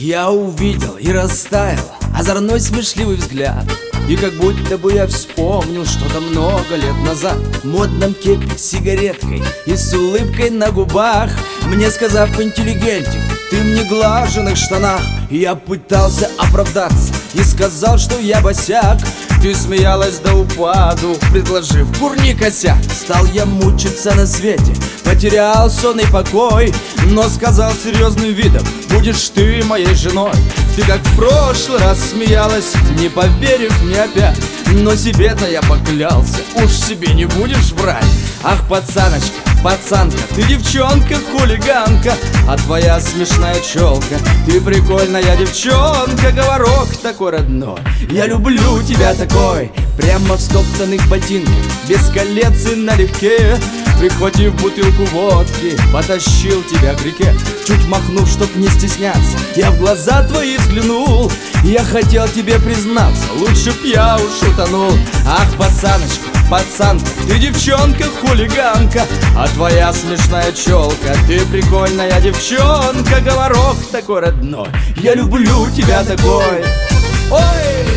Я увидел и растаял озорной смешливый взгляд, и как будто бы я вспомнил что-то много лет назад. В модном кепе с сигареткой и с улыбкой на губах, мне сказав: интеллигентик, ты в неглаженных штанах. Я пытался оправдаться и сказал, что я босяк. Ты смеялась до упаду, предложив: курни, косяк. Стал я мучиться на свете, потерял сон и покой, но сказал серьезным видом: будешь ты моей женой. Ты как в прошлый раз смеялась, не поверив мне опять, но себе-то я поклялся, уж себе не будешь врать. Ах, пацаночка, пацанка, ты девчонка-хулиганка, а твоя смешная челка, ты прикольная девчонка, говорок такой родной. Я люблю тебя такой, прямо в стоптанных ботинках, без колец и налегке. Прихватив бутылку водки, потащил тебя к реке. Чуть махнув, чтоб не стесняться, я в глаза твои взглянул. Я хотел тебе признаться, лучше б я уж утонул. Ах, пацаночка, пацанка, ты девчонка-хулиганка, а твоя смешная челка, ты прикольная девчонка, говорок такой родной. Я люблю тебя такой. Ой!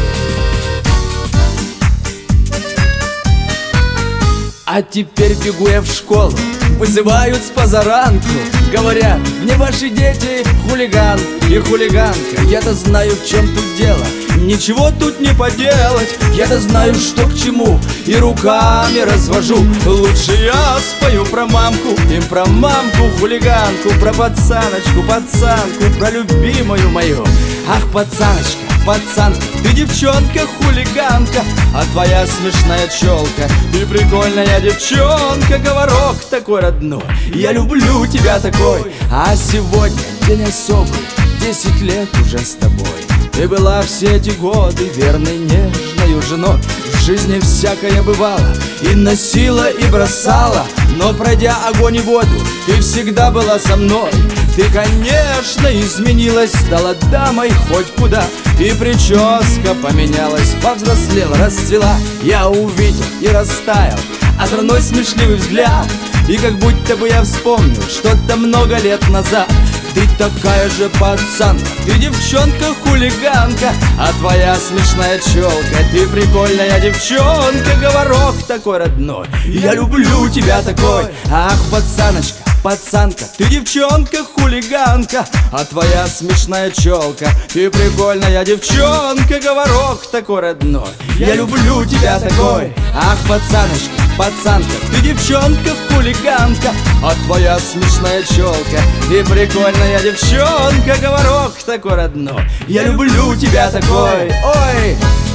А теперь бегу я в школу, вызывают с позаранку. Говорят: мне ваши дети хулиган и хулиганка. Я-то знаю, в чем тут дело, ничего тут не поделать. Я-то знаю, что к чему, и руками развожу. Лучше я спою про мамку, им про мамку хулиганку, про пацаночку, пацанку, про любимую мою. Ах, пацаночка, пацанка, ты девчонка-хулиганка, а твоя смешная челка, ты прикольная девчонка, говорок такой родной. Я люблю тебя такой. А сегодня день особый, 10 лет уже с тобой. Ты была все эти годы верной, нежною женой. В жизни всякое бывало, и носила, и бросала, но пройдя огонь и воду, ты всегда была со мной. Ты, конечно, изменилась, стала дамой хоть куда, и прическа поменялась, повзрослела, расцвела. Я увидел и растаял озорной смешливый взгляд, и как будто бы я вспомнил что-то много лет назад. Ты такая же пацанка, ты девчонка-хулиганка, а твоя смешная челка, ты прикольная девчонка, говорок такой родной. Я люблю тебя такой. Ах, пацаночка, пацанка, ты девчонка-хулиганка, а твоя смешная челка, ты прикольная девчонка, говорок такой родной. Я люблю тебя такой. Ах, пацаночка, пацанка, ты девчонка-хулиганка, а твоя смешная челка, ты прикольная девчонка, говорок такой родной. Я люблю тебя такой. Ой!